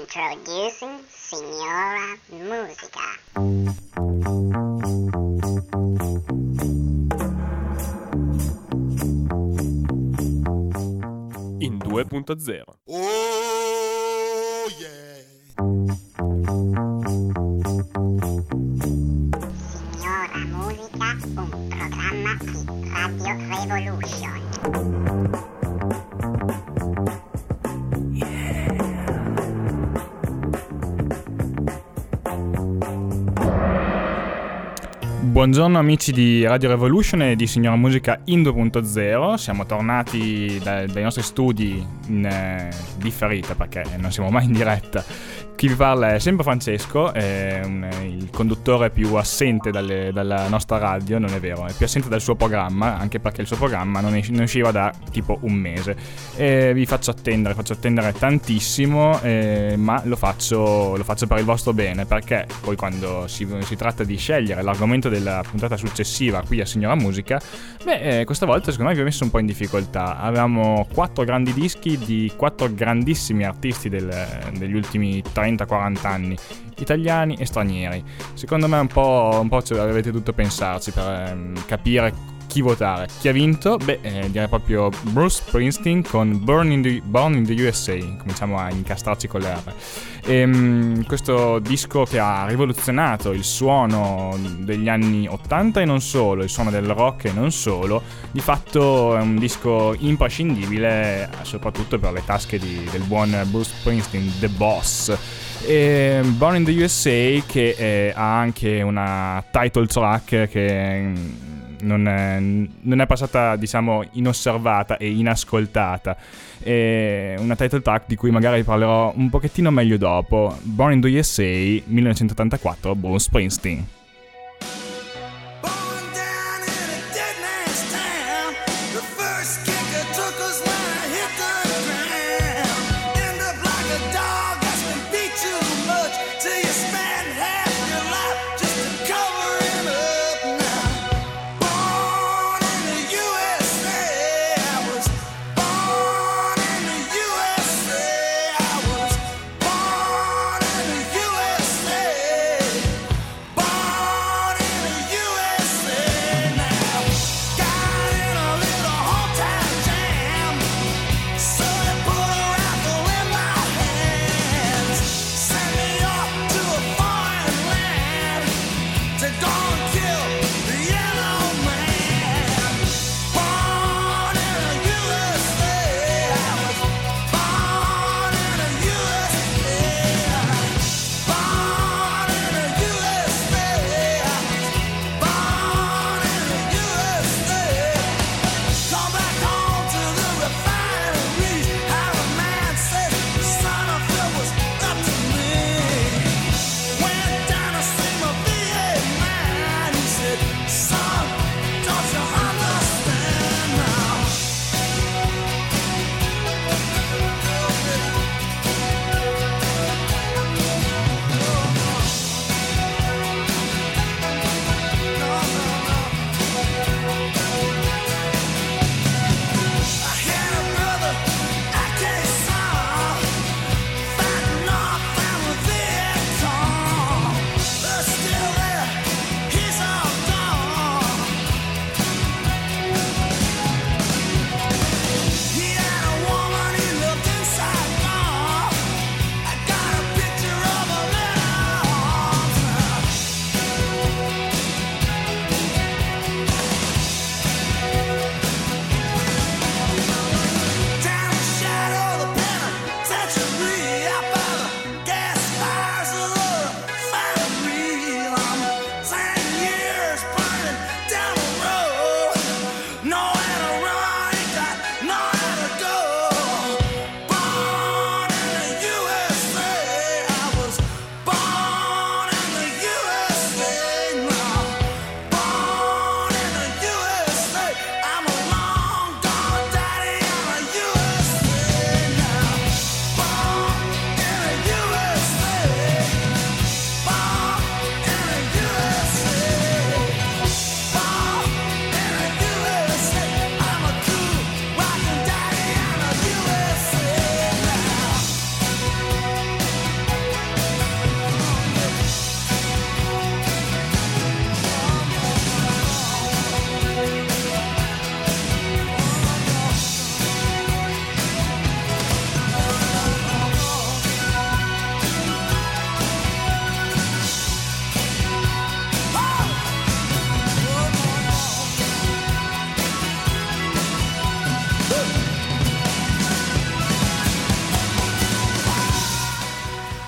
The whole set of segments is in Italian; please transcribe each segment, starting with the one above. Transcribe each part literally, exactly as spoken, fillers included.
Introducing Signora Musica. In due punto zero. Oh yeah. Signora Musica, un programma di Radio Revolution. Buongiorno amici di Radio Revolution e di Signora Musica in due punto zero. Siamo tornati dai, dai nostri studi in eh, differita perché non siamo mai in diretta. Chi vi parla è sempre Francesco, è un, il conduttore più assente dalle, dalla nostra radio, non è vero, è più assente dal suo programma, anche perché il suo programma non, è, non usciva da tipo un mese. E vi faccio attendere, faccio attendere tantissimo, eh, ma lo faccio, lo faccio per il vostro bene, perché poi quando si, si tratta di scegliere l'argomento della puntata successiva qui a Signora Musica, beh, eh, questa volta secondo me vi ho messo un po' in difficoltà. Avevamo quattro grandi dischi di quattro grandissimi artisti del, degli ultimi trenta quaranta anni, italiani e stranieri. Secondo me un po', un po' avete dovuto pensarci per ehm, capire chi votare. Chi ha vinto? Beh, eh, direi proprio Bruce Springsteen con Born in the, Born in the U S A. Cominciamo a incastrarci con le R. Ehm, questo disco che ha rivoluzionato il suono degli anni ottanta e non solo, il suono del rock e non solo, di fatto è un disco imprescindibile soprattutto per le tasche di, del buon Bruce Springsteen, The Boss. E Born in the U S A che eh, ha anche una title track che non è, non è passata, diciamo, inosservata e inascoltata. È una title track di cui magari parlerò un pochettino meglio dopo. Born in the U S A, millenovecentottantaquattro, Bruce Springsteen. Born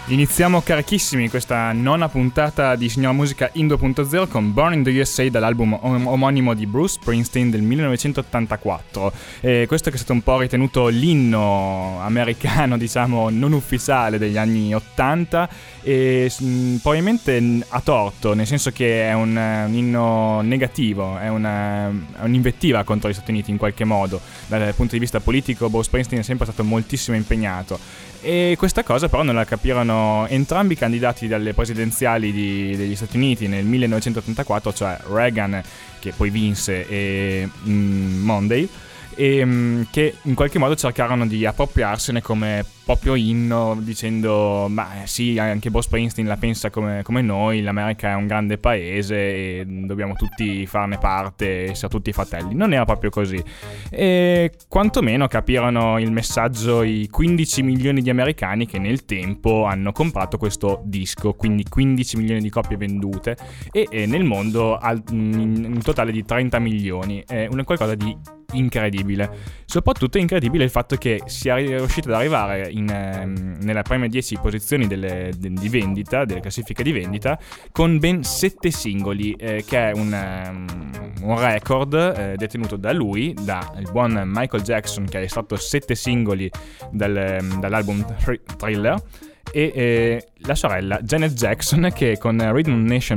Iniziamo carichissimi questa nona puntata di Signora Musica in due punto zero con Born in the U S A dall'album om- omonimo di Bruce Springsteen del millenovecentottantaquattro. E questo che è stato un po' ritenuto l'inno americano, diciamo, non ufficiale degli anni ottanta e mh, probabilmente a torto, nel senso che è un, un inno negativo, è, una, è un'invettiva contro gli Stati Uniti in qualche modo. Dal punto di vista politico Bruce Springsteen è sempre stato moltissimo impegnato. E questa cosa però non la capirono entrambi i candidati dalle presidenziali di, degli Stati Uniti nel millenovecentottantaquattro, cioè Reagan, che poi vinse, e mm, Mondale, e mh, che in qualche modo cercarono di appropriarsene come proprio inno, dicendo ma sì, anche Bruce Springsteen la pensa come, come noi, l'America è un grande paese e dobbiamo tutti farne parte, essere tutti fratelli. Non era proprio così, e quantomeno capirono il messaggio i quindici milioni di americani che nel tempo hanno comprato questo disco, quindi quindici milioni di copie vendute, e, e nel mondo al, in, un totale di trenta milioni, è una qualcosa di incredibile. Soprattutto è incredibile il fatto che sia riuscito ad arrivare in, ehm, nella prime dieci posizioni delle, de, di vendita, delle classifiche di vendita, con ben sette singoli, eh, che è un, um, un record eh, detenuto da lui, da il buon Michael Jackson, che ha estratto sette singoli dal, dall'album Thriller, e eh, la sorella Janet Jackson, che con Rhythm Nation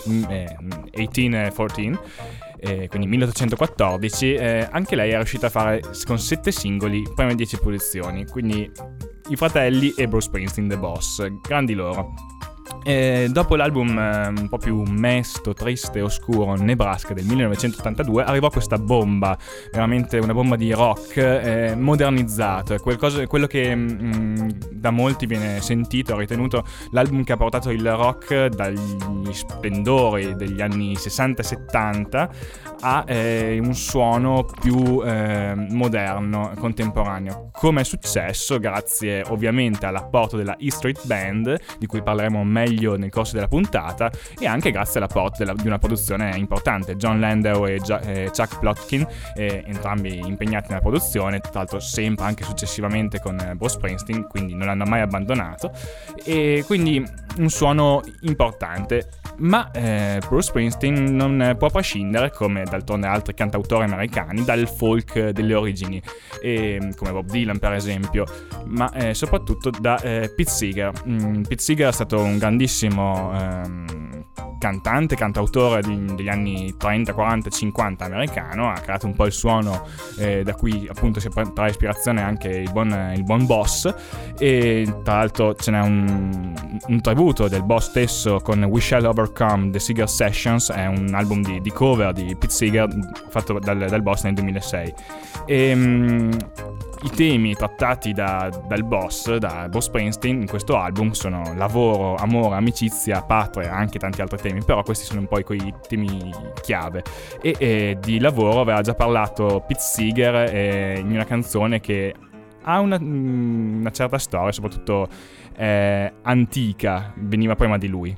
milleottocentoquattordici, eh, quindi milleottocentoquattordici, eh, anche lei è riuscita a fare con sette singoli prime dieci posizioni, quindi i fratelli e Bruce Springsteen the boss, grandi loro. E dopo l'album eh, un po' più mesto, triste e oscuro, Nebraska del millenovecentottantadue, arrivò questa bomba, veramente una bomba di rock eh, modernizzato, qualcosa, quello che mh, da molti viene sentito, ritenuto l'album che ha portato il rock dagli splendori degli anni sessanta settanta a eh, un suono più eh, moderno, contemporaneo, come è successo grazie ovviamente all'apporto della E Street Band, di cui parleremo meglio nel corso della puntata, e anche grazie all'apporto della, di una produzione importante. John Landau e, Gia, e Chuck Plotkin, eh, entrambi impegnati nella produzione, tra l'altro sempre anche successivamente con Bruce Springsteen, quindi non l'hanno mai abbandonato, e quindi un suono importante. Ma eh, Bruce Springsteen non può prescindere, come d'altronde altri cantautori americani, dal folk delle origini, e, come Bob Dylan per esempio, ma eh, soprattutto da eh, Pete Seeger. Mm, Pete Seeger è stato un grandissimo ehm, cantante, cantautore di, degli anni trenta, quaranta, cinquanta americano, ha creato un po' il suono eh, da cui appunto si trae ispirazione anche il buon, il buon Boss, e tra l'altro ce n'è un, un tributo del Boss stesso con We Shall Overcome The Seeger Sessions, è un album di, di cover di Pete Seeger fatto dal, dal Boss nel duemilasei. E, um, i temi trattati da, dal boss, da Bruce Springsteen in questo album sono lavoro, amore, amicizia, patria, anche tanti altri temi, però questi sono un po' quei temi chiave. E, e di lavoro aveva già parlato Pete Seeger eh, in una canzone che ha una, una certa storia, soprattutto eh, antica, veniva prima di lui.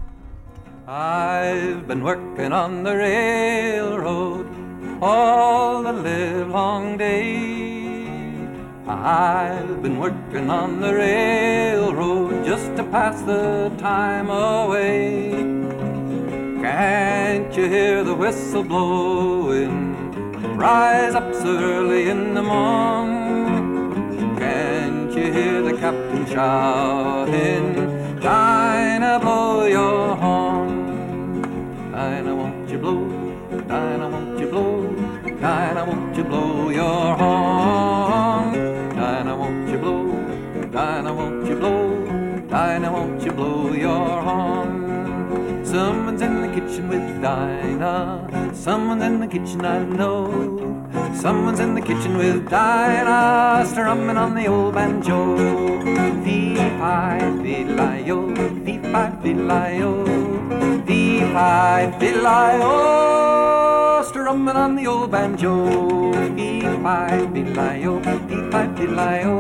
I've been working on the railroad all the livelong day. I've been working on the railroad just to pass the time away. Can't you hear the whistle blowing? Rise up so early in the morning. Can't you hear the captain shouting? Dinah, blow your horn. Dinah, won't you blow? Dinah, won't you blow? Dinah, won't you blow your horn? Dinah, won't you blow? Dinah, won't you blow? Dinah, won't you blow your horn? Someone's in the kitchen with Dinah. Someone's in the kitchen, I know. Someone's in the kitchen with Dinah, strumming on the old banjo. Fee-fi-fi-li-o, fee-fi-fi-li-o, fee-fi-fi-li-o, strumming on the old banjo. Fee-fi-fi-li-o, fee-fi-fi-li-o,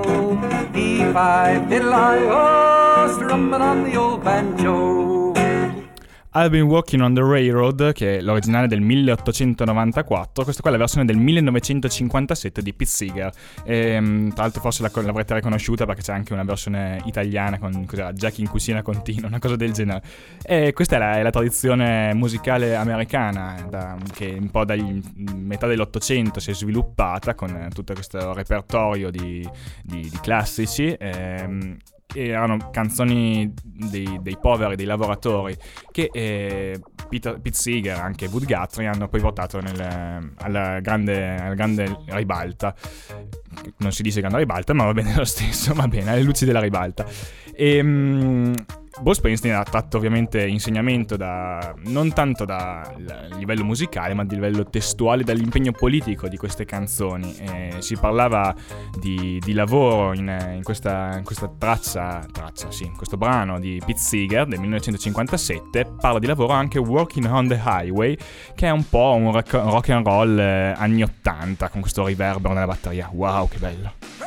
fee-fi-fi-li-o, strumming on the old banjo. I've Been Walking on the Railroad, che è l'originale del milleottocentonovantaquattro, questa qua è la versione del millenovecentocinquantasette di Pete Seeger. E, tra l'altro forse la, l'avrete riconosciuta perché c'è anche una versione italiana con cos'era, Jack in cucina continua, una cosa del genere. E questa è la, è la tradizione musicale americana da, che un po' dagli metà dell'Ottocento si è sviluppata con tutto questo repertorio di, di, di classici. Ehm, erano canzoni dei, dei poveri, dei lavoratori che eh, Peter, Pete Seeger, anche Woody Guthrie hanno poi portato nel, alla, grande, alla grande ribalta. Non si dice grande ribalta, ma va bene lo stesso, va bene, alle luci della ribalta. E um, Bruce Springsteen ha tratto ovviamente insegnamento da non tanto dal livello musicale, ma di livello testuale, dall'impegno politico di queste canzoni. E si parlava di, di lavoro in, in, questa, in questa traccia, traccia, sì, in questo brano di Pete Seeger del millenovecentocinquantasette. Parla di lavoro anche Working on the Highway, che è un po' un rock, rock and roll eh, anni ottanta, con questo riverbero nella batteria. Wow, che bello!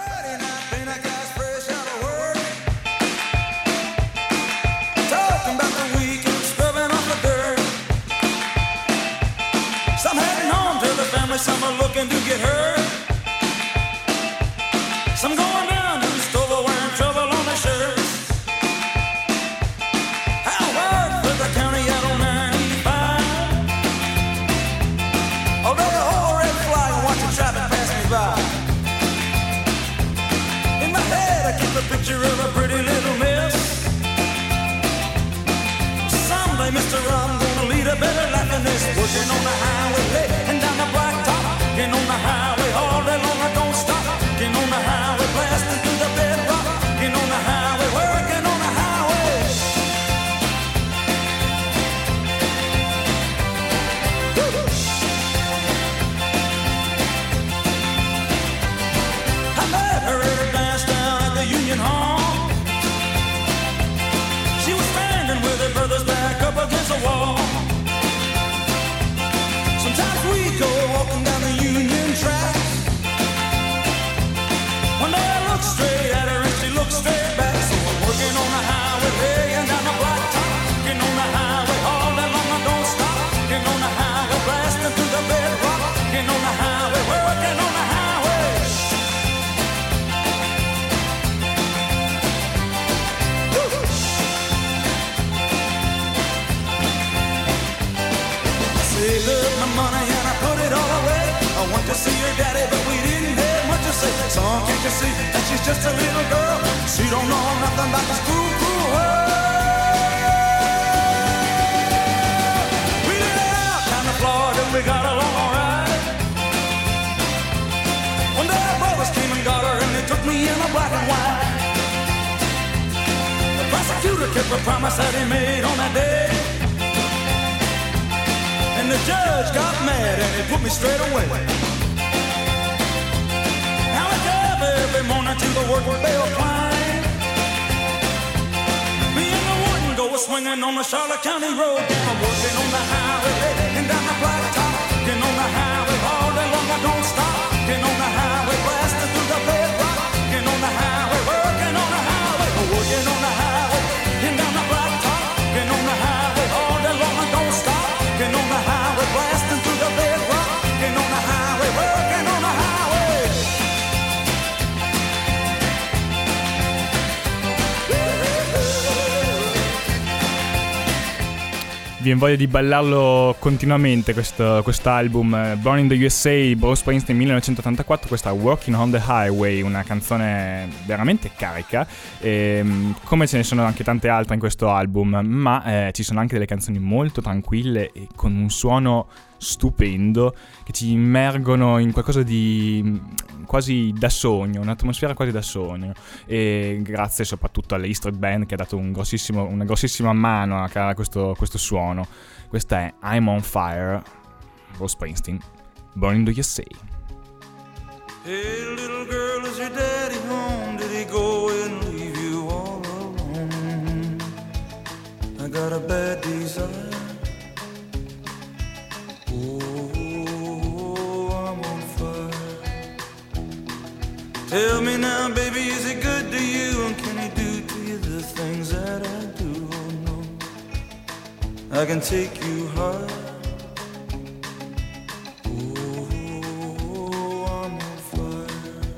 Some are looking to get hurt. Some going down to the store wearing trouble on their shirts. I work for the county out on ninety-five. I'll let a whole red flag and watch the traffic pass me by. In my head I keep a picture of a pretty little miss. Someday, mister, I'm gonna lead a better life than this. Working on the highway and down the block. Getting on the highway all day long, I don't stop. Getting on the highway, blasting through the bedrock. Getting on the highway, working on the highway. I met her at a dance down at the Union Hall. She was standing with her brother's back up against the wall. Sometimes we go walking down the Union track. One day I look straight at her and she looks straight back. So I'm working on the highway, laying down the blacktop. Getting on the highway all day long, I don't stop. Getting on the highway, blasting through the bedrock. Getting on the highway, working on the highway. Say, look, my money and I put it all away. I went to see her daddy, but we didn't have much to say. Son, can't you see that she's just a little girl? She don't know nothing about this cruel, cruel world. We live out down to Florida, we got along all right. One day our brothers came and got her, and they took me in a black and white. The prosecutor kept a promise that he made on that day. And the judge got mad and he put me straight away. Now I drive every morning to the work with Bill Klein. Me and the wooden go swinging on the Charlotte County Road. I'm working on the highway and down the blacktop. Getting on the highway all day long, I don't stop. Getting on the highway, blasting through the bedrock. Getting on the highway, working on the highway. Working on the highway and down the blacktop. Getting on the highway all day long, I don't stop. Getting on the highway, blasting through the bedrock. Getting on the highway, working on the highway. Viene voglia di ballarlo continuamente questo quest'album Born in the U S A, Bruce Springsteen millenovecentottantaquattro, questa Working on the Highway, una canzone veramente carica, e, come ce ne sono anche tante altre in questo album, ma eh, ci sono anche delle canzoni molto tranquille e con un suono stupendo che ci immergono in qualcosa di quasi da sogno, un'atmosfera quasi da sogno, e grazie soprattutto alle E Street Band che ha dato un grossissimo, una grossissima mano a creare questo, questo suono. Questa è I'm on Fire, Bruce Springsteen, Born in the U S A. Hey little girl, is your daddy home? Did he go and leave you all alone? I got a bad desire. Tell me now, baby, is he good to you? And can he do to you the things that I do? Oh, no. I can take you high. Oh, I'm on fire.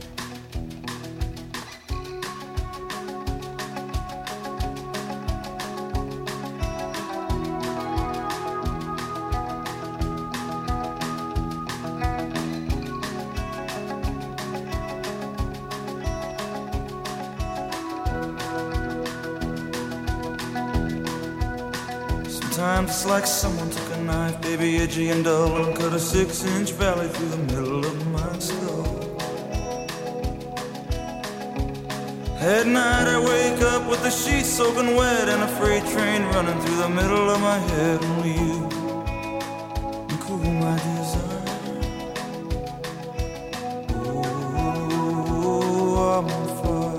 Sometimes it's like someone took a knife, baby, edgy and dull, and cut a six-inch valley through the middle of my skull. At night I wake up with the sheets soaking wet and a freight train running through the middle of my head. Only you can cool my desire. Oh, I'm on fire.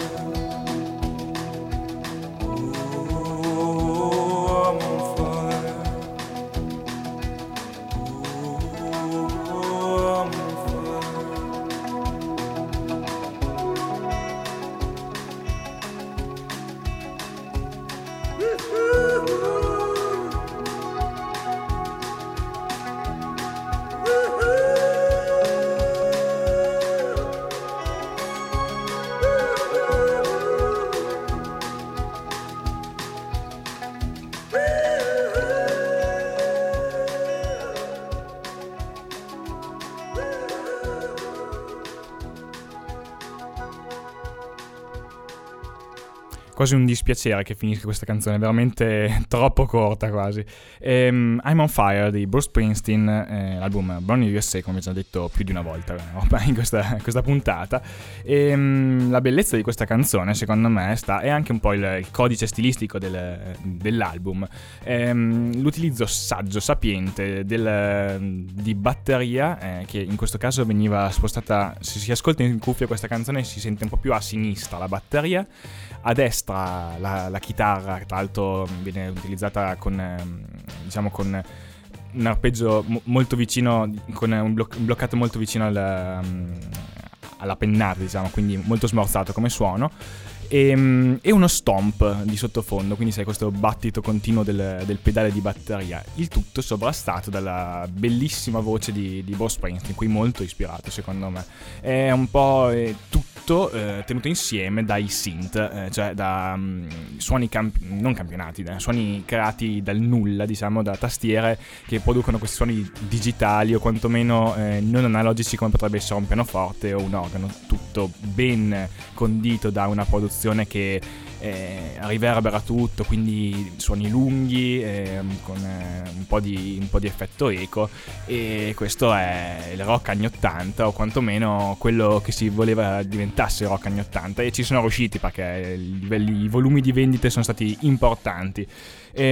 Quasi un dispiacere che finisca questa canzone, veramente troppo corta quasi. Ehm, I'm on Fire di Bruce Springsteen, eh, l'album Born in U S A, come già detto più di una volta ormai in questa, questa puntata. Ehm, la bellezza di questa canzone, secondo me, sta è anche un po' il, il codice stilistico del, dell'album. Ehm, l'utilizzo saggio, sapiente del, di batteria, eh, che in questo caso veniva spostata, se si ascolta in cuffia questa canzone si sente un po' più a sinistra la batteria, a destra la, la chitarra, tra l'altro viene utilizzata con, diciamo, con un arpeggio mo- molto vicino, con un, bloc- un bloccato molto vicino al, um, alla pennata, diciamo, quindi molto smorzato come suono, e, e uno stomp di sottofondo, quindi sai, questo battito continuo del, del pedale di batteria, il tutto sovrastato dalla bellissima voce di, di Bruce Springsteen, qui molto ispirato secondo me. È un po' è tutto Eh, tenuto insieme dai synth, eh, cioè da um, suoni camp- non campionati, da suoni creati dal nulla, diciamo, da tastiere che producono questi suoni digitali o quantomeno eh, non analogici come potrebbe essere un pianoforte o un organo, tutto ben condito da una produzione che eh, riverbera tutto, quindi suoni lunghi, eh, con eh, un, po di, un po' di effetto eco, e questo è il rock anni ottanta, o quantomeno quello che si voleva diventasse rock anni ottanta, e ci sono riusciti perché i, livelli, i volumi di vendite sono stati importanti. E,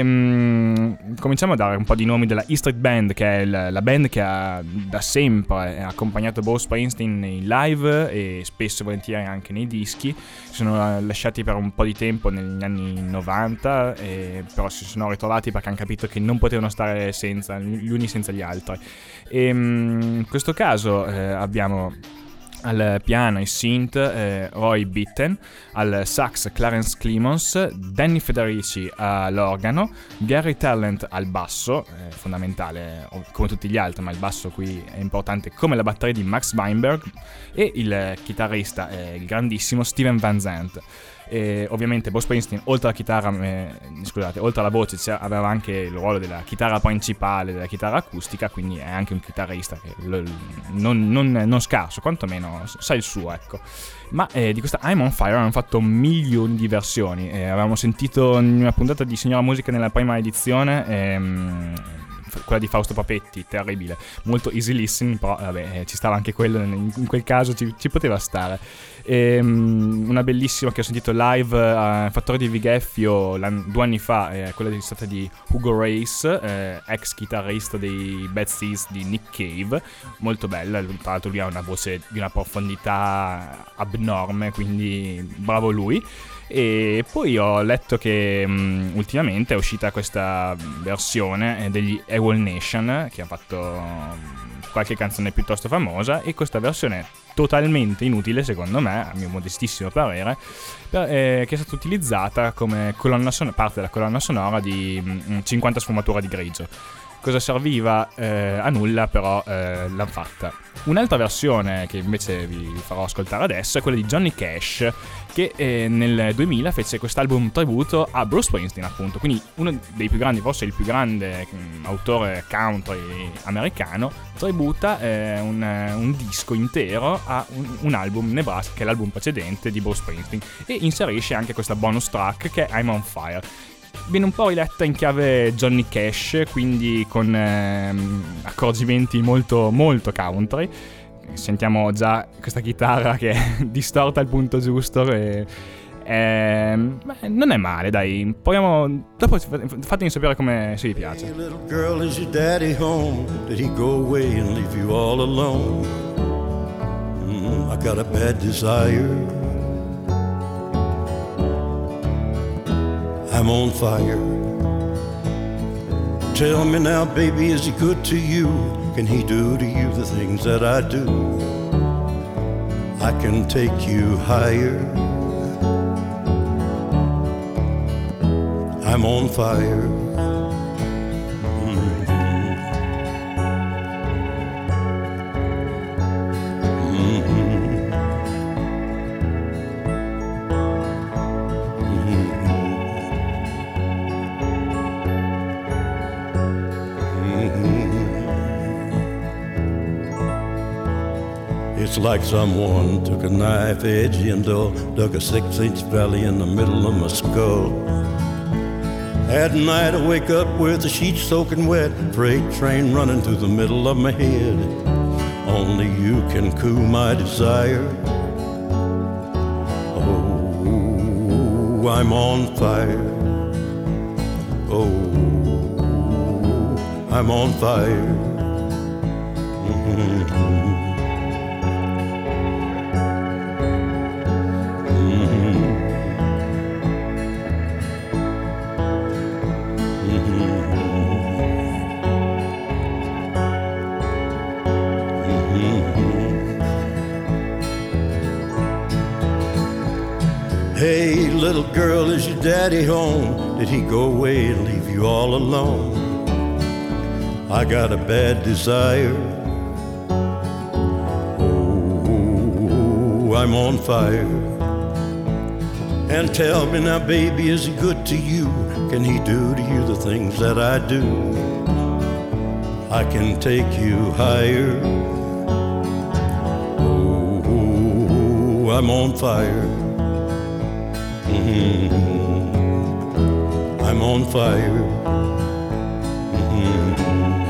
um, cominciamo a dare un po' di nomi della E Street Band, che è la, la band che ha da sempre accompagnato Bruce Springsteen in live e spesso e volentieri anche nei dischi. Si sono lasciati per un po' di tempo negli anni novanta, e però si sono ritrovati perché hanno capito che non potevano stare senza gli uni senza gli altri. E um, in questo caso eh, abbiamo al piano e synth eh, Roy Bittan, al sax Clarence Clemons, Danny Federici all'organo, Gary Talent al basso, eh, fondamentale come tutti gli altri, ma il basso qui è importante come la batteria di Max Weinberg, e il chitarrista è il grandissimo Steven Van Zandt. E ovviamente Bruce Springsteen, oltre alla chitarra, eh, scusate, oltre alla voce, cioè, aveva anche il ruolo della chitarra principale, della chitarra acustica, quindi è anche un chitarrista che lo, non, non, non scarso, quantomeno sa il suo, ecco. Ma eh, di questa I'm on Fire hanno fatto milioni di versioni. Eh, avevamo sentito in una puntata di Signora Musica nella prima edizione, ehm, quella di Fausto Papetti, terribile, molto easy listening, però vabbè, ci stava anche quello, in quel caso ci, ci poteva stare. E, um, una bellissima che ho sentito live a Fattore di Vigheffio due anni fa, è quella è stata di Hugo Race, eh, ex chitarrista dei Bad Seeds di Nick Cave, molto bella, tra l'altro lui ha una voce di una profondità abnorme, quindi bravo lui. E poi ho letto che um, ultimamente è uscita questa versione degli AWOL Nation, che ha fatto qualche canzone piuttosto famosa, e questa versione totalmente inutile secondo me, a mio modestissimo parere, per, eh, che è stata utilizzata come colonna son- parte della colonna sonora di mh, cinquanta sfumature di grigio. Cosa serviva? Eh, a nulla, però eh, l'hanno fatta. Un'altra versione che invece vi farò ascoltare adesso è quella di Johnny Cash, che eh, nel duemila fece quest'album tributo a Bruce Springsteen, appunto, quindi uno dei più grandi, forse il più grande mh, autore country americano, tributa eh, un, un disco intero a un, un album, Nebraska, che è l'album precedente di Bruce Springsteen, e inserisce anche questa bonus track che è I'm on Fire. Viene un po' riletta in chiave Johnny Cash, quindi con ehm, accorgimenti molto molto country. Sentiamo già questa chitarra che distorta il punto giusto e, ehm, beh, non è male, dai. Proviamo, dopo fatemi sapere come se vi piace. Hey, little girl, is your daddy home? Did he go away and leave you all alone? Mm, I got a bad desire. I'm on fire. Tell me now, baby, is he good to you? Can he do to you the things that I do? I can take you higher. I'm on fire. Mm-hmm. Mm-hmm. It's like someone took a knife edge and dug a six-inch valley in the middle of my skull. At night I wake up with the sheets soaking wet, freight train running through the middle of my head. Only you can cool my desire. Oh, I'm on fire. Oh, I'm on fire. Mm-hmm. Hey, little girl, is your daddy home? Did he go away and leave you all alone? I got a bad desire. Oh, I'm on fire. And tell me now, baby, is he good to you? Can he do to you the things that I do? I can take you higher. Oh, I'm on fire. Mm-hmm. I'm on fire. Mm-hmm.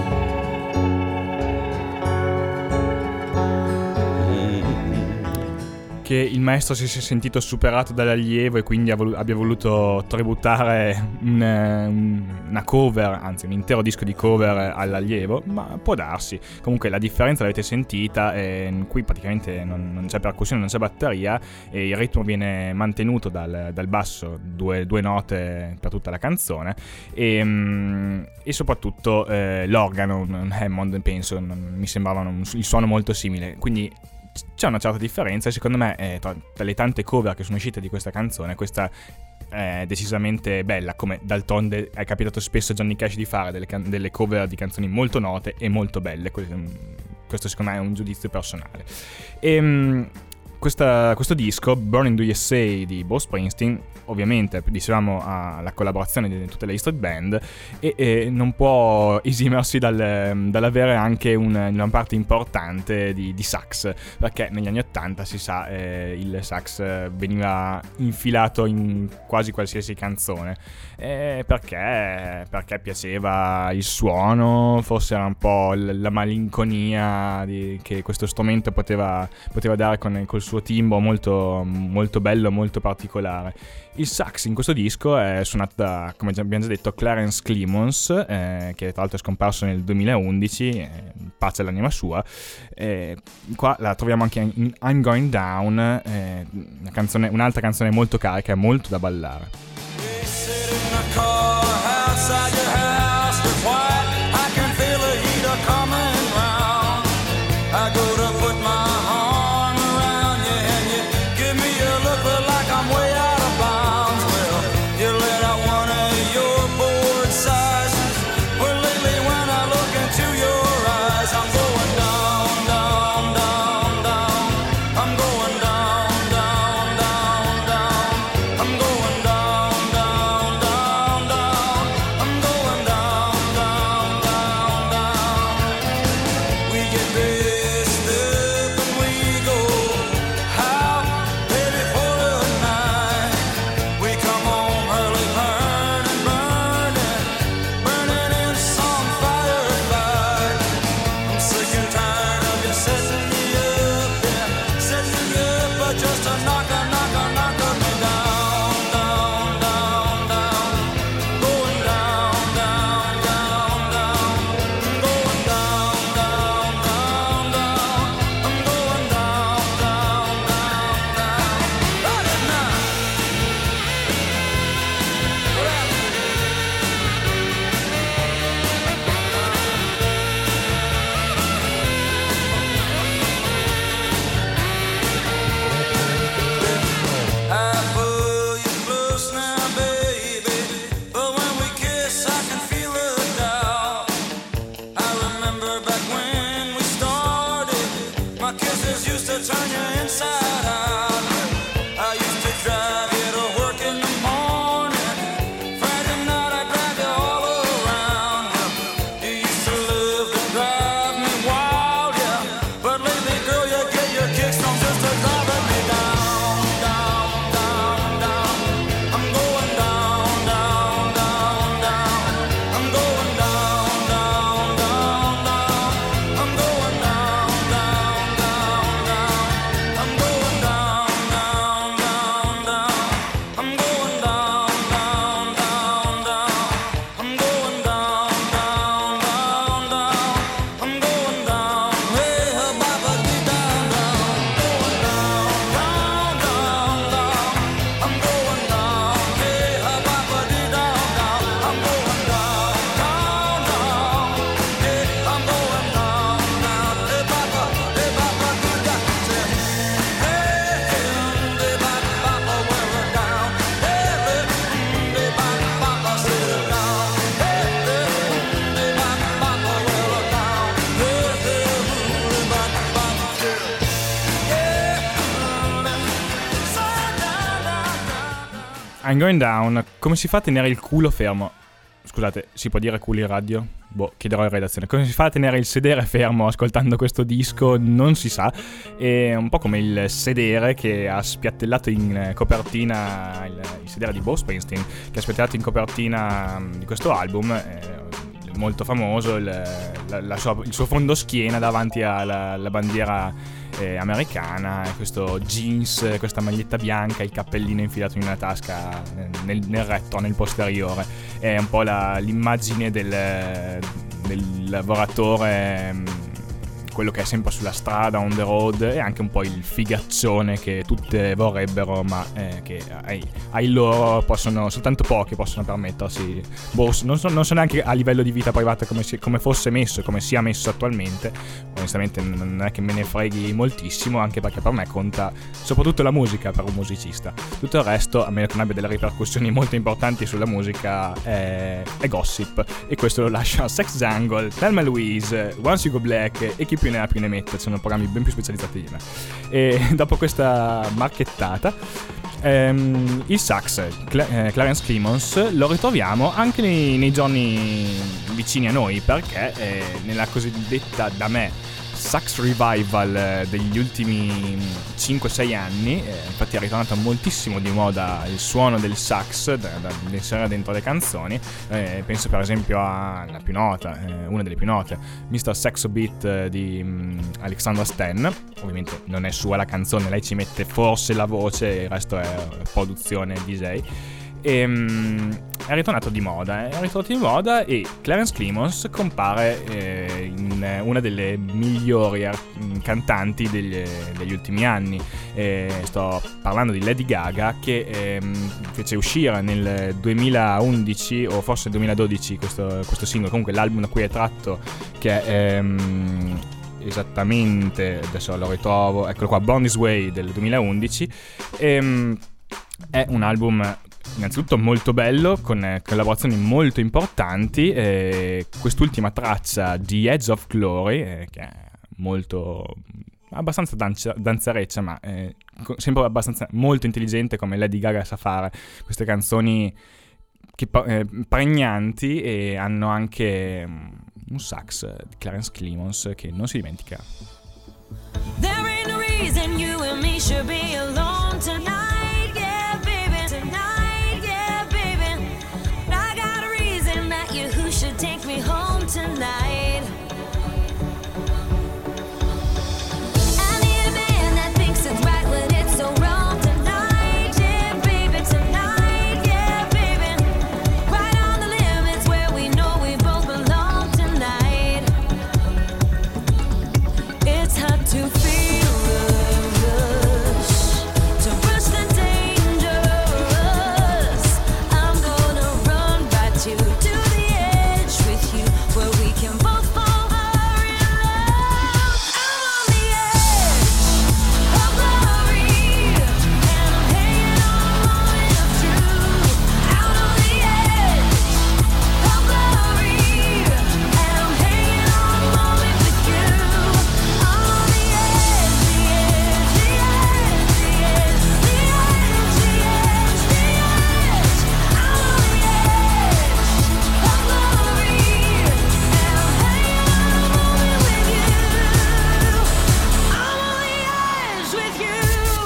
Che il maestro si sia sentito superato dall'allievo e quindi abbia voluto tributare un, un, una cover, anzi un intero disco di cover all'allievo, ma può darsi. Comunque la differenza l'avete sentita, eh, qui praticamente non, non c'è percussione, non c'è batteria e il ritmo viene mantenuto dal, dal basso, due, due note per tutta la canzone, e, e soprattutto eh, l'organo, un Hammond penso, mi sembrava un, il suono molto simile, quindi c'è una certa differenza e secondo me eh, tra, tra le tante cover che sono uscite di questa canzone, questa è decisamente bella, come d'altronde è capitato spesso a Johnny Cash di fare delle, can- delle cover di canzoni molto note e molto belle. Questo secondo me è un giudizio personale. E questa, questo disco, Born in the U S A di Bruce Springsteen, ovviamente dicevamo ha la collaborazione di tutte le E Street Band e, e non può esimersi dal, dall'avere anche un, una parte importante di, di sax, perché negli anni ottanta si sa eh, il sax veniva infilato in quasi qualsiasi canzone, eh, perché perché piaceva il suono, forse era un po' la malinconia di, che questo strumento poteva, poteva dare con col suo timbro molto, molto bello, molto particolare. Il sax in questo disco è suonato da, come abbiamo già detto, Clarence Clemons, eh, che tra l'altro è scomparso nel duemilaundici, eh, pace all'anima sua. Eh, qua la troviamo anche in I'm Going Down, eh, una canzone, un'altra canzone molto carica e molto da ballare. I go to put my arms I'm Going Down. Come si fa a tenere il culo fermo? Scusate, si può dire culo in radio? Boh, chiederò in redazione. Come si fa a tenere il sedere fermo ascoltando questo disco? Non si sa. È un po' come il sedere che ha spiattellato in copertina, il, il sedere di Bruce Springsteen, che ha spiattellato in copertina di questo album, eh, molto famoso, il, la, la sua, il suo fondoschiena davanti alla, alla bandiera eh, americana, questo jeans, questa maglietta bianca, il cappellino infilato in una tasca nel, nel retro, nel posteriore. È un po' la, l'immagine del, del lavoratore, quello che è sempre sulla strada, on the road, e anche un po' il figaccione che tutte vorrebbero, ma eh, che ai, ai loro possono, soltanto pochi possono permettersi. Boh, non so, non so neanche a livello di vita privata come, si, come fosse messo, come sia messo attualmente. Onestamente non è che me ne freghi moltissimo, anche perché per me conta soprattutto la musica per un musicista. Tutto il resto, a meno che non abbia delle ripercussioni molto importanti sulla musica, è, è gossip, e questo lo lascia Sex Jungle, Thelma Louise, Once You Go Black e chi più ne ha più ne mette. Sono programmi ben più specializzati di me. E dopo questa marchettata, ehm, il sax Cla- eh, Clarence Clemons lo ritroviamo anche nei, nei giorni vicini a noi, perché eh, nella cosiddetta, da me, sax revival degli ultimi cinque sei anni, eh, infatti è ritornato moltissimo di moda il suono del sax da, da, da inserire dentro le canzoni. Eh, penso per esempio alla più nota, eh, una delle più note, mister Saxo Beat eh, di um, Alexandra Stan. Ovviamente non è sua la canzone, lei ci mette forse la voce, il resto è produzione D J. E, um, è ritornato di moda, è ritornato di moda e Clarence Clemons compare eh, in una delle migliori ar- cantanti degli, degli ultimi anni. Eh, sto parlando di Lady Gaga, che ehm, fece uscire nel duemilaundici o forse duemiladodici questo, questo singolo, comunque l'album da cui è tratto, che è ehm, esattamente, adesso lo ritrovo, eccolo qua, Born This Way del duemilaundici. Ehm, è un album innanzitutto molto bello, con collaborazioni molto importanti. Eh, quest'ultima traccia, The Edge of Glory, eh, che è molto abbastanza danza, danzareccia, ma eh, sempre abbastanza molto intelligente, come Lady Gaga sa fare queste canzoni che, eh, pregnanti, e hanno anche un sax di Clarence Clemons che non si dimentica. There ain't no reason you and me should be alone tonight. Take me home tonight. I need a man that thinks it's right when it's so wrong tonight. Yeah, baby, tonight. Yeah, baby. Right on the limits where we know we both belong tonight. It's hard to feel the rush, to rush the dangerous. I'm gonna run right to to the edge with you, where we can both fall in love. I'm on the edge of glory, and I'm hanging on of truth. Out on the edge of glory, and I'm hanging on moment with you. I'm on the edge, the edge, the edge, the edge, the edge, the edge, the edge. I'm on the edge of glory, and I'm hanging on a moment with you. I'm on the edge with you.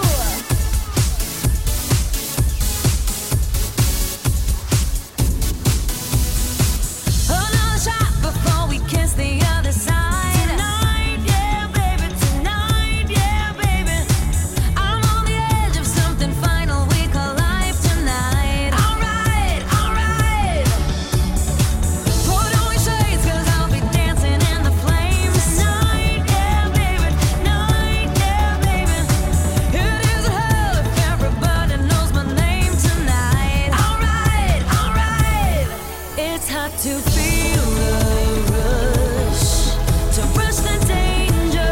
Another shot before we kiss the other side. Tonight, yeah, baby, tonight, yeah, baby. I'm on the edge of something final we call life tonight. Alright, alright. Put on your shades, 'cause I'll be dancing in the flames tonight, yeah, baby, tonight, yeah, baby. It isn't hell if everybody knows my name tonight. Alright, alright. It's hard to feel the rush, to rush the dangerous.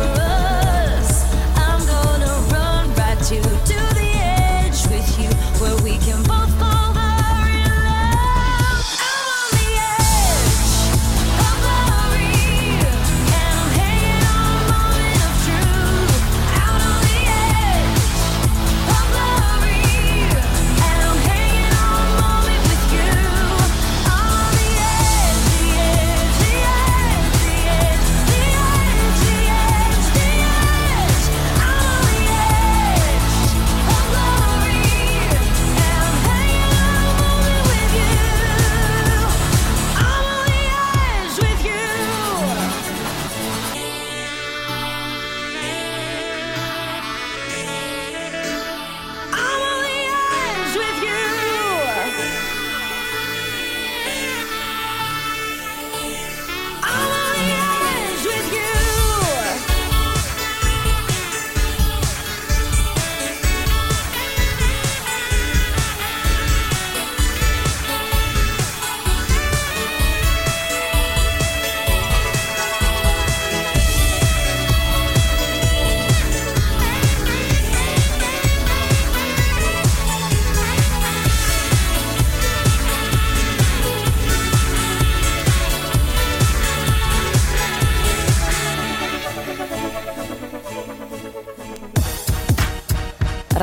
I'm gonna run right to to the edge with you, where we can both fall in love. I'm on the edge of glory, and I'm hanging on a moment of truth. Out on the edge of glory, and I'm hanging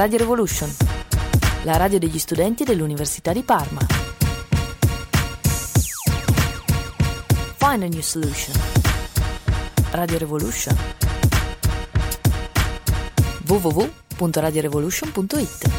Radio Revolution, la radio degli studenti dell'Università di Parma. Find a new solution. Radio Revolution. w w w punto radio revolution punto i t.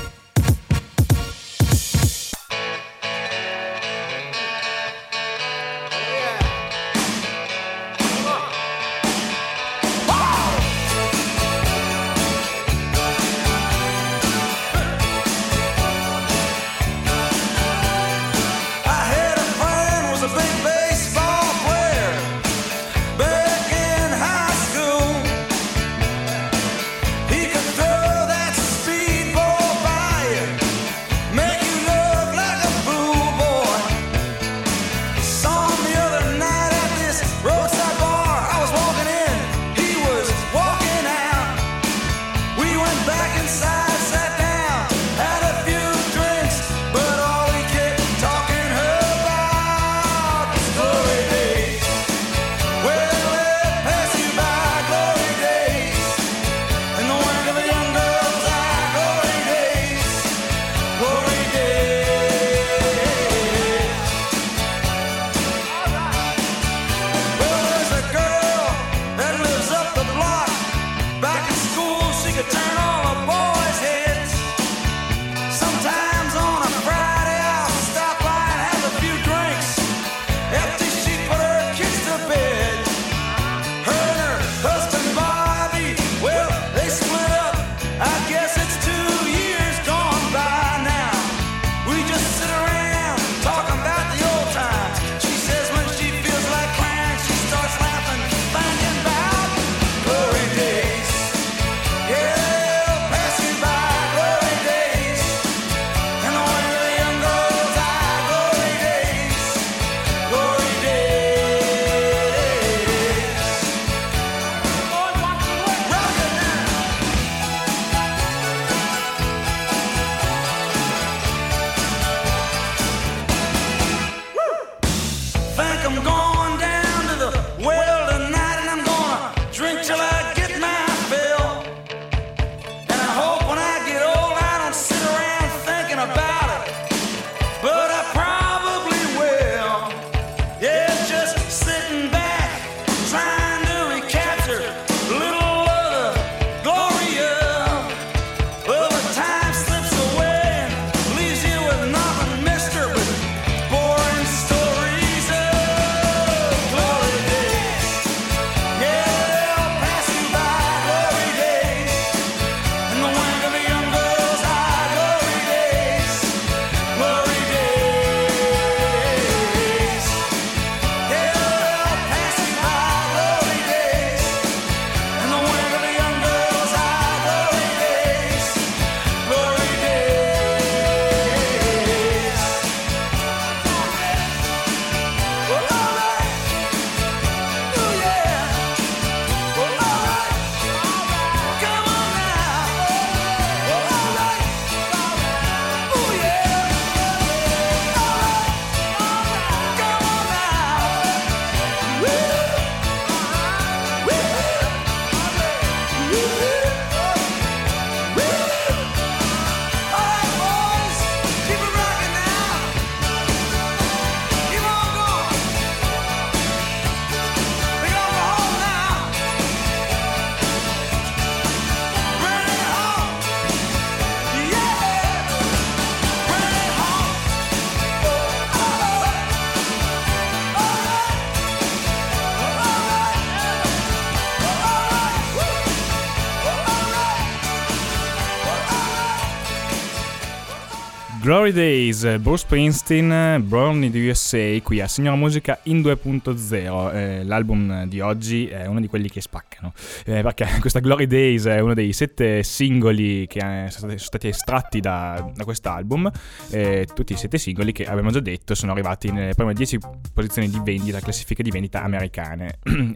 Glory Days, Bruce Springsteen, Born in the U S A, qui a Signora Musica in due punto zero. Eh, l'album di oggi è uno di quelli che spaccano, eh, perché questa Glory Days è uno dei sette singoli che sono stati, sono stati estratti da, da quest'album. Eh, tutti i sette singoli che abbiamo già detto sono arrivati nelle prime dieci posizioni di vendita, classifiche di vendita americane.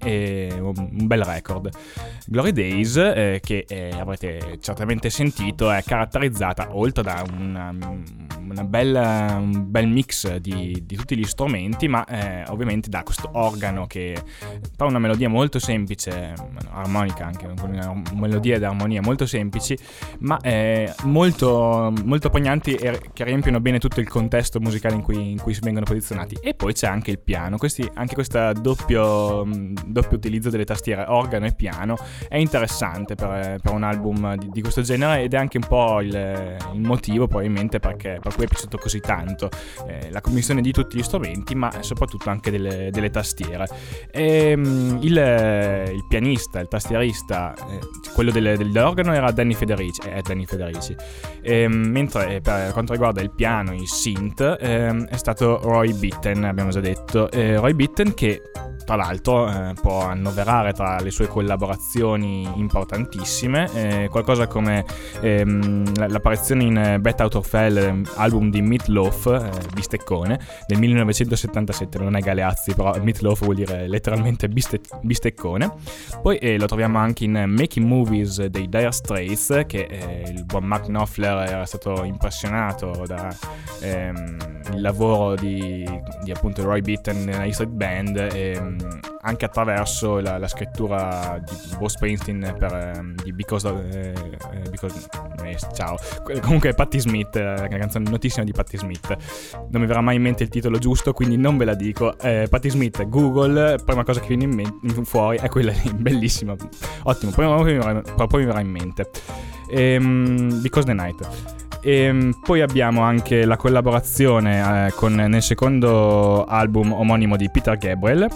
E un bel record. Glory Days, eh, che eh, avrete certamente sentito, è caratterizzata, oltre da una una bella, un bel mix di, di tutti gli strumenti, ma eh, ovviamente da questo organo che fa una melodia molto semplice, armonica anche, con una melodia ed armonia molto semplici, ma eh, molto, molto poignanti e che riempiono bene tutto il contesto musicale in cui, in cui vengono posizionati. E poi c'è anche il piano, questi, anche questo doppio, doppio utilizzo delle tastiere organo e piano è interessante per, per un album di, di questo genere, ed è anche un po' il, il motivo probabilmente perché per cui è piaciuto così tanto, eh, la commissione di tutti gli strumenti, ma soprattutto anche delle, delle tastiere. E, um, il, il pianista, il tastierista, eh, quello del, dell'organo era Danny Federici, è Danny Federici, e, mentre per quanto riguarda il piano, il synth, eh, è stato Roy Bittan, abbiamo già detto, eh, Roy Bittan che tra l'altro eh, può annoverare tra le sue collaborazioni importantissime eh, qualcosa come ehm, l'apparizione in Bet Out of Hell, album di Meat Loaf, eh, bisteccone, del millenovecentosettantasette. Non è Galeazzi, però Meat Loaf vuol dire letteralmente biste- bisteccone. Poi eh, lo troviamo anche in Making Movies dei Dire Straits, che eh, il buon Mark Knopfler era stato impressionato da ehm, il lavoro di, di appunto Roy Bittan nella East Side Band, e anche attraverso la, la scrittura di Bruce Springsteen per um, di Because, of, eh, because eh, ciao comunque Patti Smith, la canzone notissima di Patti Smith. Non mi verrà mai in mente il titolo giusto, quindi non ve la dico. eh, Patti Smith, Google, prima cosa che viene in mente, fuori è quella lì, bellissima, ottimo, poi, poi, mi, verrà, poi mi verrà in mente ehm, Because the Night. E poi abbiamo anche la collaborazione eh, con, nel secondo album omonimo di Peter Gabriel,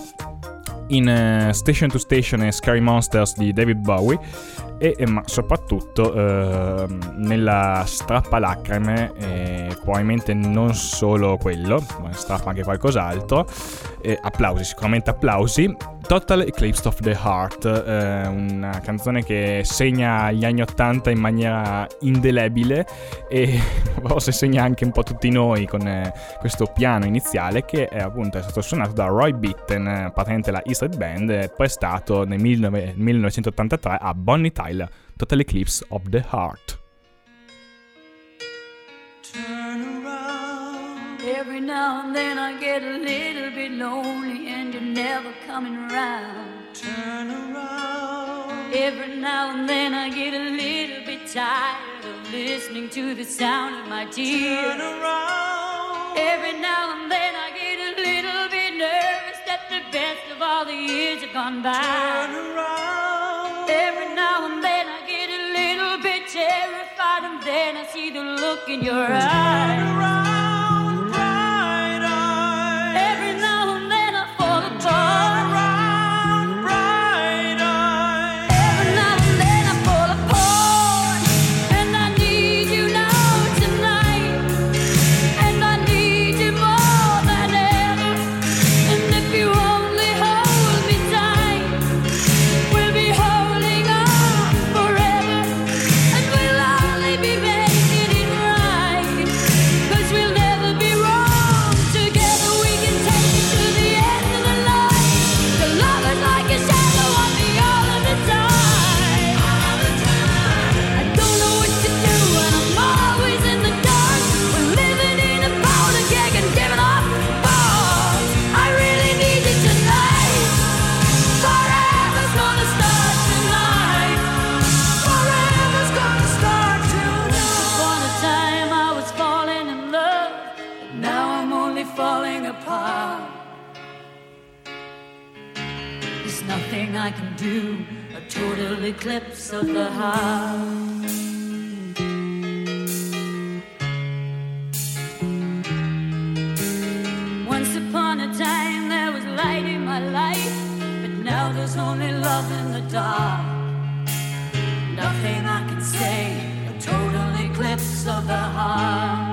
in uh, Station to Station e Scary Monsters di David Bowie, e, e ma soprattutto eh, nella strappalacrime, eh, probabilmente non solo quello, ma strappa anche qualcos'altro, eh, applausi, sicuramente applausi, Total Eclipse of the Heart, eh, una canzone che segna gli anni ottanta in maniera indelebile, e forse segna anche un po' tutti noi con eh, questo piano iniziale che è appunto è stato suonato da Roy Bittan, appartenente alla East Side Band, eh, prestato nel millenovecentottantatré a Bonnie Tyler, Total Eclipse of the Heart. Turn around. Every now and then I get a little bit lonely and you're never coming around. Turn around. Every now and then I get a little bit tired of listening to the sound of my tears. Turn around. Every now and then I get a little bit nervous that the best of all the years have gone by. Turn around. Every now and then I get a little bit terrified, and then I see the look in your eyes. Turn around, bright eyes. Every now and then I fall apart. Turn around, bright eyes. Every now and then I fall apart, and I need you now tonight, and I need you more than ever. And if you only hold me tight, we'll be holding on forever, and we'll only be making it right, 'cause we'll never be wrong. Together we can take it to the end of the line. The love is like a shadow on me all of the time. All the time. I don't know what to do and I'm always in the dark. We're living in a powder keg and giving off balls. I really need you tonight. Forever's gonna start tonight. Forever's gonna start tonight. Upon a time I was falling in love, but now I'm only falling apart. There's nothing I can do, a total eclipse of the heart. Once upon a time there was light in my life, but now there's only love in the dark. Nothing I can say, a total eclipse of the heart.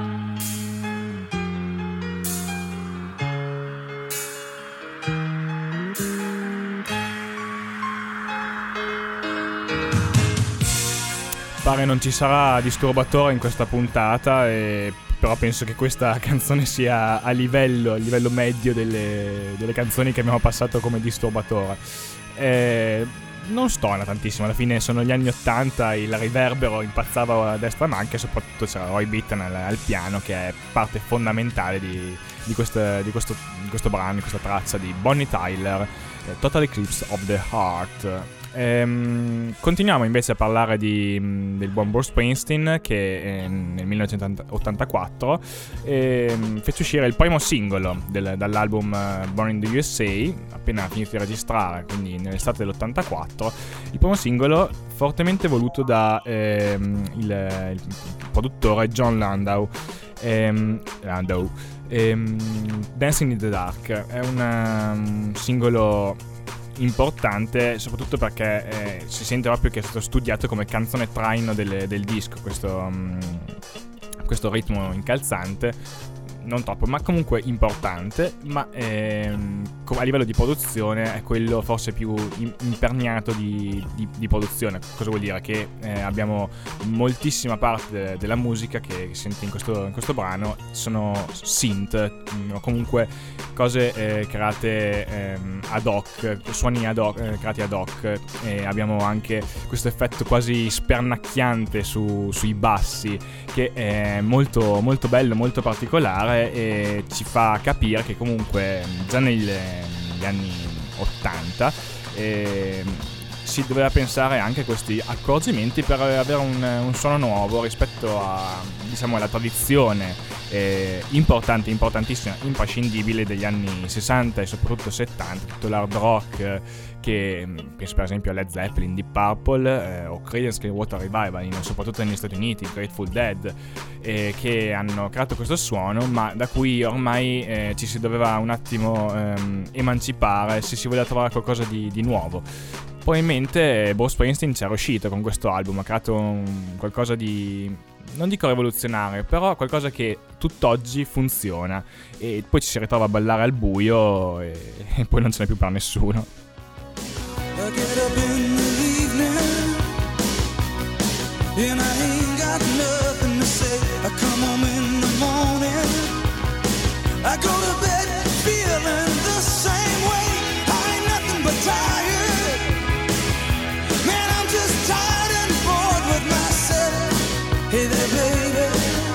Pare non ci sarà disturbatore in questa puntata, e però penso che questa canzone sia a livello, a livello medio delle, delle canzoni che abbiamo passato come disturbatore. Eh, non stona tantissimo, alla fine sono gli anni ottanta, il riverbero impazzava a destra e manca, e soprattutto c'era Roy Bittan al, al piano, che è parte fondamentale di, di, queste, di, questo, di questo brano, di questa traccia di Bonnie Tyler, eh, Total Eclipse of the Heart. Ehm, continuiamo invece a parlare di, del buon Bruce Springsteen, che eh, nel millenovecentottantaquattro eh, fece uscire il primo singolo del, dall'album uh, Born in the U S A, appena finito di registrare, quindi nell'estate dell'ottantaquattro. Il primo singolo fortemente voluto da ehm, il, il produttore John Landau. Ehm, Landau ehm, Dancing in the Dark è un um, singolo importante, soprattutto perché eh, si sente proprio che è stato studiato come canzone traino del, del disco, questo, um, questo ritmo incalzante, non troppo, ma comunque importante, ma ehm, a livello di produzione è quello forse più imperniato di, di, di produzione. Cosa vuol dire? Che eh, abbiamo moltissima parte de- della musica che si sente in questo, in questo brano sono synth, mh, o comunque cose eh, create ehm, ad hoc, suoni ad hoc, eh, creati ad hoc. E abbiamo anche questo effetto quasi spernacchiante su, sui bassi, che è molto, molto bello, molto particolare, e ci fa capire che comunque già negli, negli anni ottanta eh, si doveva pensare anche a questi accorgimenti per avere un, un suono nuovo rispetto a, diciamo, alla tradizione eh, importante, importantissima, imprescindibile degli anni sessanta e soprattutto settanta, tutto l'hard rock, che penso per esempio a Led Zeppelin, Deep Purple eh, o Creedence Clearwater Revival, in, soprattutto negli Stati Uniti, Grateful Dead, eh, che hanno creato questo suono, ma da cui ormai eh, ci si doveva un attimo ehm, emancipare se si voleva trovare qualcosa di, di nuovo. Probabilmente Bruce Springsteen ci è riuscito con questo album, ha creato un, qualcosa di, non dico rivoluzionario, però qualcosa che tutt'oggi funziona, e poi ci si ritrova a ballare al buio e, e poi non ce n'è più per nessuno. I get up in the evening and I ain't got nothing to say. I come home in the morning, I go to bed feeling the same way. I ain't nothing but tired, man, I'm just tired and bored with myself. Hey there baby,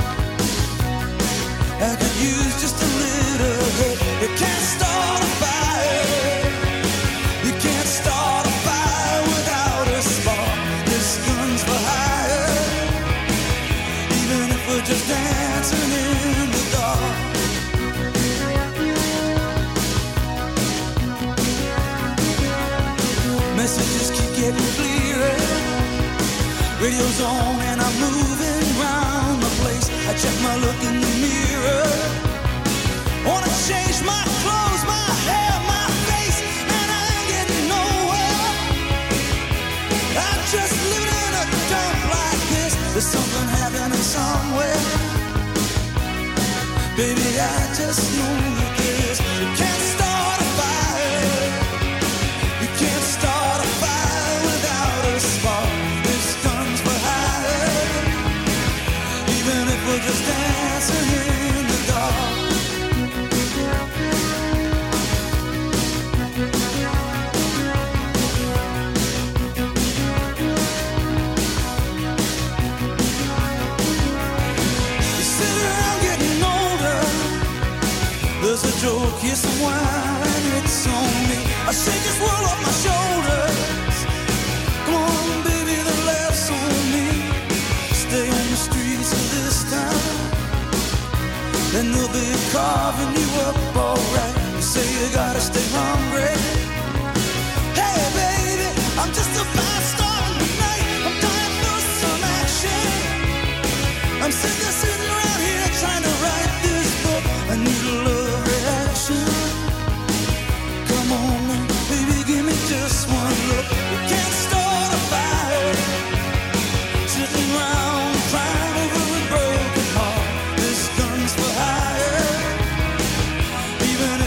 I could use just a little help. You can't start a fire, you can't start a fire without a spark. This gun's for hire, even if we're just dancing in the dark. Messages keep getting clearer, radio's on and I'm moving round the place. I check my look in the mirror, wanna change my clothes, my hair, my face, and I ain't getting nowhere. I'm just living in a dump like this. There's something happening somewhere, baby, I just know that this. You can't start a fire, you can't start a fire without a spark. This gun's for hire, even if we're just dancing in the dark. You sit around getting older, there's a joke, here's some wine, it's on me. I shake this world off my shoulders. Come on, baby, the laughs on me. Stay on the streets of this town, and they'll be carving you up alright. You say you gotta stay hungry. Hey, baby, I'm just about starting tonight. I'm dying for some action. I'm sick of sitting around here trying to write this book. I need a love reaction. Come on now, baby, give me just one look. You can't start a fire sitting around crying over a broken heart. This gun's for hire, even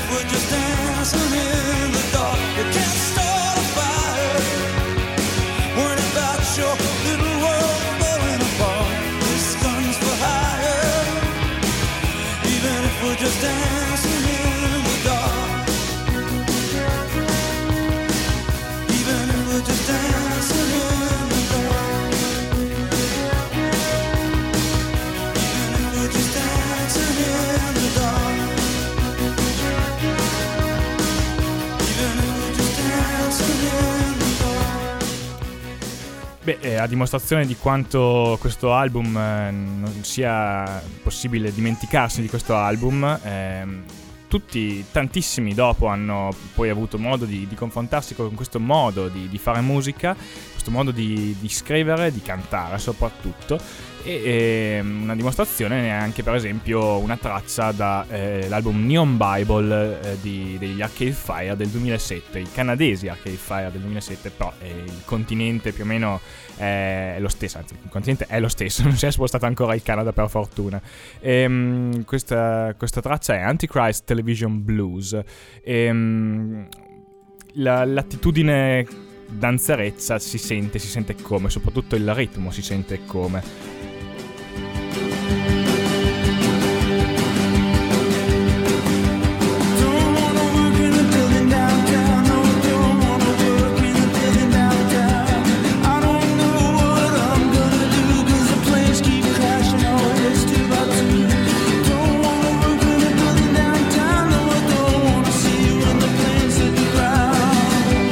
Beh, eh, a dimostrazione di quanto questo album eh, non sia possibile dimenticarsi di questo album, ehm, tutti, tantissimi dopo hanno poi avuto modo di, di confrontarsi con questo modo di, di fare musica, questo modo di, di scrivere, di cantare soprattutto, e, e una dimostrazione è anche per esempio una traccia dall'album eh, Neon Bible eh, di, degli Arcade Fire del duemilasette, i canadesi Arcade Fire del duemilasette, però eh, il continente più o meno è lo stesso, anzi il continente è lo stesso, non si è spostato ancora il Canada per fortuna. E, questa, questa traccia è Antichrist Television Blues. E, la, l'attitudine danzerezza si sente, si sente come, soprattutto il ritmo si sente come.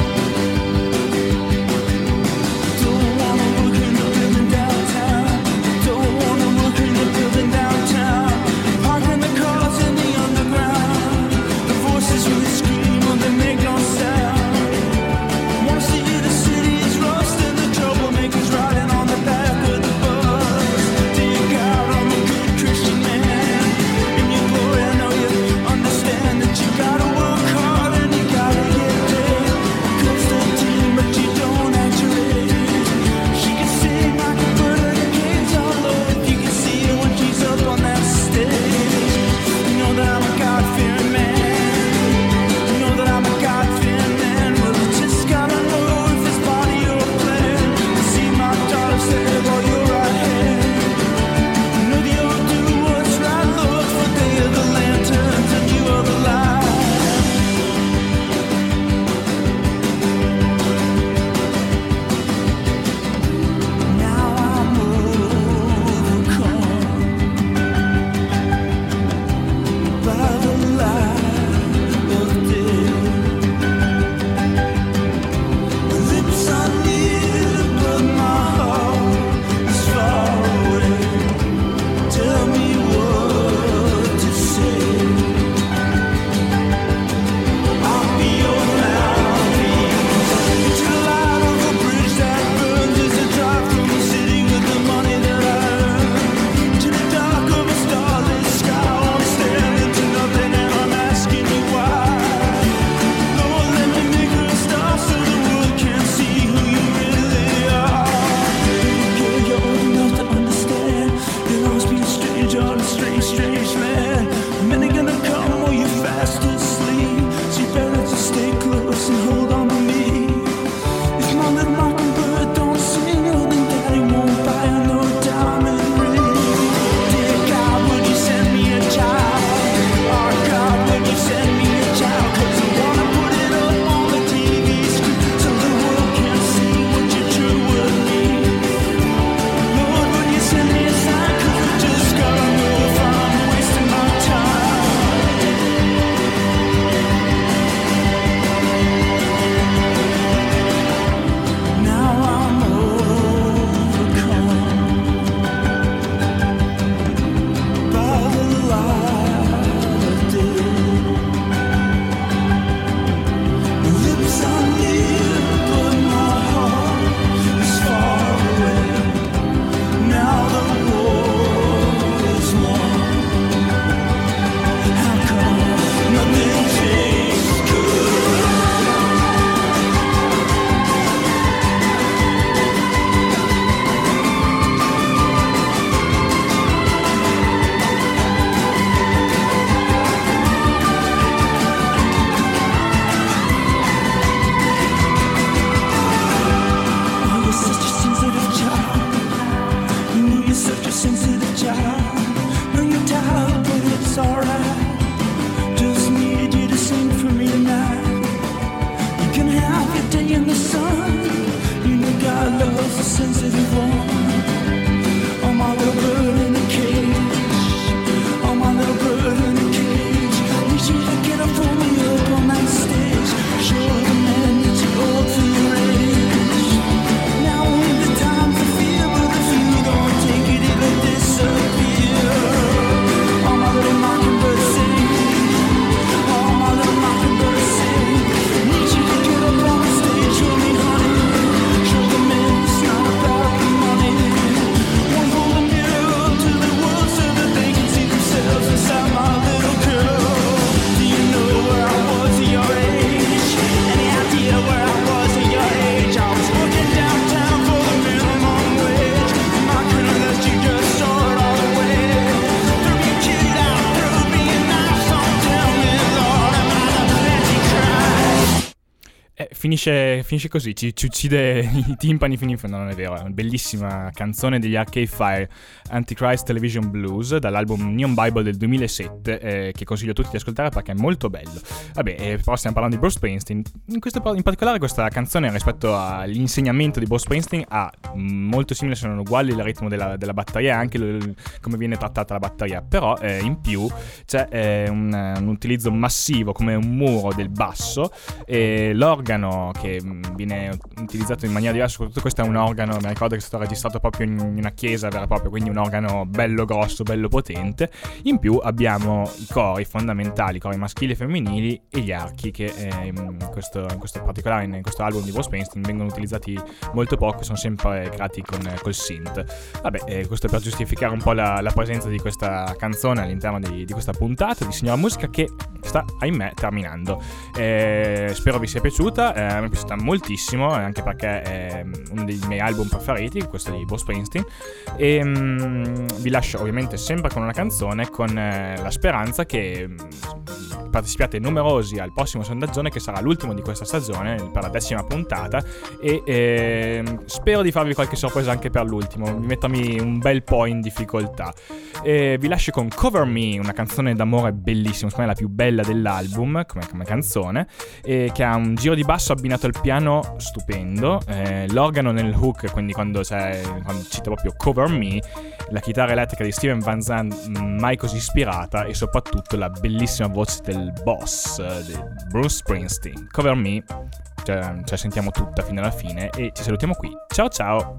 Downtown. finisce, finisce così, ci, ci uccide i timpani fino in fondo. Non è vero, è una bellissima canzone degli Arcade Fire, Antichrist Television Blues, dall'album Neon Bible del duemilasette, eh, che consiglio a tutti di ascoltare perché è molto bello. Vabbè, eh, però stiamo parlando di Bruce Springsteen. In, questo, in particolare questa canzone rispetto all'insegnamento di Bruce Springsteen ha molto simile, se non uguali, il ritmo della, della batteria, anche il, come viene trattata la batteria, però eh, in più c'è eh, un, un utilizzo massivo come un muro del basso, e l'organo che viene utilizzato in maniera diversa. Soprattutto questo è un organo, mi ricordo che è stato registrato proprio in una chiesa vera e propria, quindi un organo bello grosso, bello potente. In più abbiamo i cori fondamentali, i cori maschili e femminili, e gli archi che eh, in, questo, in questo particolare in questo album di Bruce Springsteen vengono utilizzati molto poco, sono sempre creati con, col synth. Vabbè, eh, questo per giustificare un po' la, la presenza di questa canzone all'interno di, di questa puntata di Signora Musica, che sta, ahimè, terminando. Eh, spero vi sia piaciuta, eh, mi è piaciuta moltissimo, anche perché è uno dei miei album preferiti, questo di Bruce Springsteen, e um, vi lascio ovviamente sempre con una canzone, con eh, la speranza che um, partecipiate numerosi al prossimo sondaggione, che sarà l'ultimo di questa stagione per la decima puntata, e eh, spero di farvi qualche sorpresa anche per l'ultimo, di mettermi un bel po' in difficoltà. E vi lascio con Cover Me, una canzone d'amore bellissima, secondo me la più bella dell'album come, come canzone, e che ha un giro di basso abbinato al piano stupendo, eh, l'organo nel hook, quindi quando, c'è, quando cita proprio Cover Me, la chitarra elettrica di Steven Van Zandt mai così ispirata, e soprattutto la bellissima voce del boss, eh, di Bruce Springsteen. Cover Me, cioè, ce la sentiamo tutta fino alla fine e ci salutiamo qui. Ciao ciao!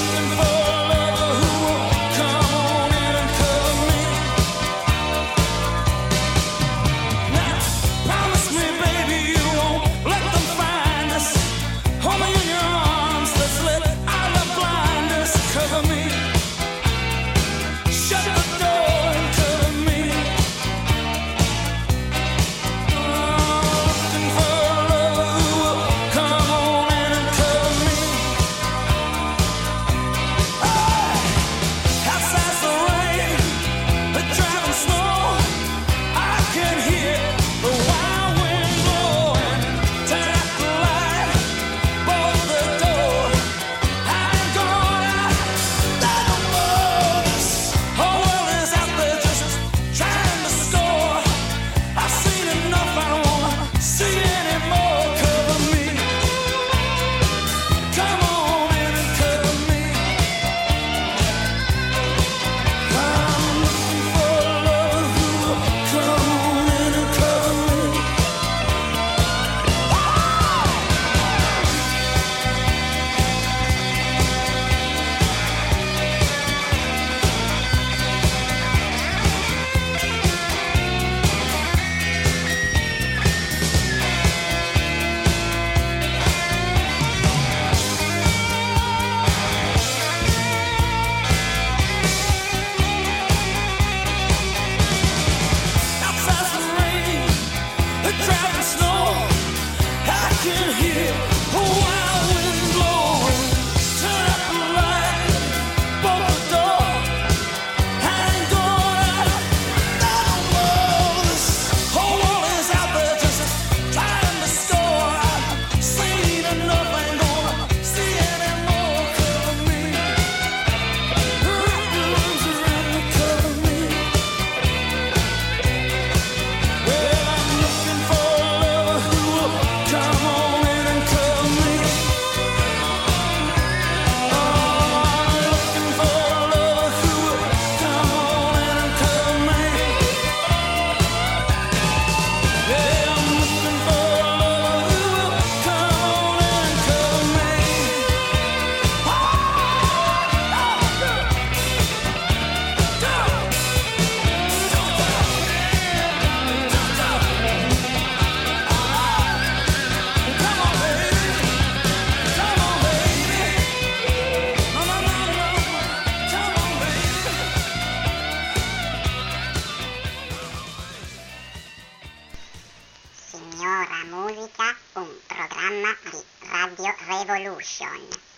Well, I'm looking for a lover who won't come on in and cover me. Revolution.